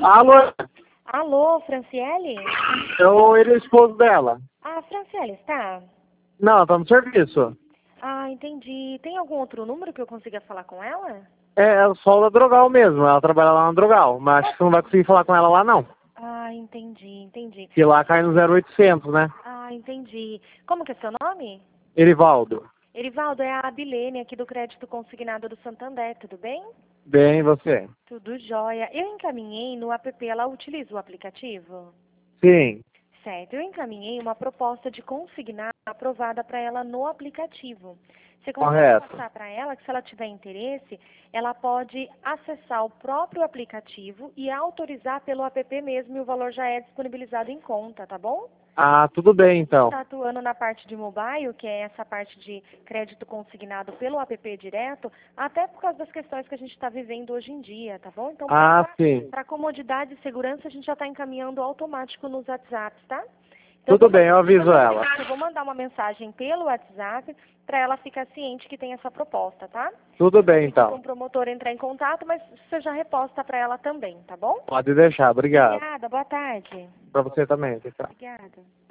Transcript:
Alô? Alô, Franciele? Ele é o esposo dela. Ah, Franciele, está? Não, tá no serviço. Ah, entendi. Tem algum outro número que eu consiga falar com ela? É só da Drogal mesmo, ela trabalha lá na Drogal, mas acho que você não vai conseguir falar com ela lá não. Ah, entendi. Que lá cai no 0800, né? Ah, entendi. Como que é seu nome? Erivaldo. Erivaldo, é a Abilene aqui do Crédito Consignado do Santander, tudo bem? Bem, e você? Tudo jóia. Eu encaminhei no app, ela utiliza o aplicativo? Sim, Certo, eu encaminhei uma proposta de consignado aprovada para ela no aplicativo. Você consegue correto. passar para ela que, se ela tiver interesse, ela pode acessar o próprio aplicativo e autorizar pelo app mesmo, e o valor já é disponibilizado em conta, tá bom? Ah, tudo bem então. Está atuando na parte de mobile, que é essa parte de crédito consignado pelo app direto, até por causa das questões que a gente está vivendo hoje em dia, tá bom? Então, Ah, sim. para comodidade e segurança, a gente já está encaminhando automático nos WhatsApps, tá? Então, Tudo bem, eu aviso ela. eu vou mandar uma mensagem pelo WhatsApp para ela ficar ciente que tem essa proposta, tá? Tudo bem O então. promotor entrar em contato, mas você já reposta para ela também, tá bom? Pode deixar, obrigado. Obrigada, boa tarde. Pra você também, tchau. Obrigada.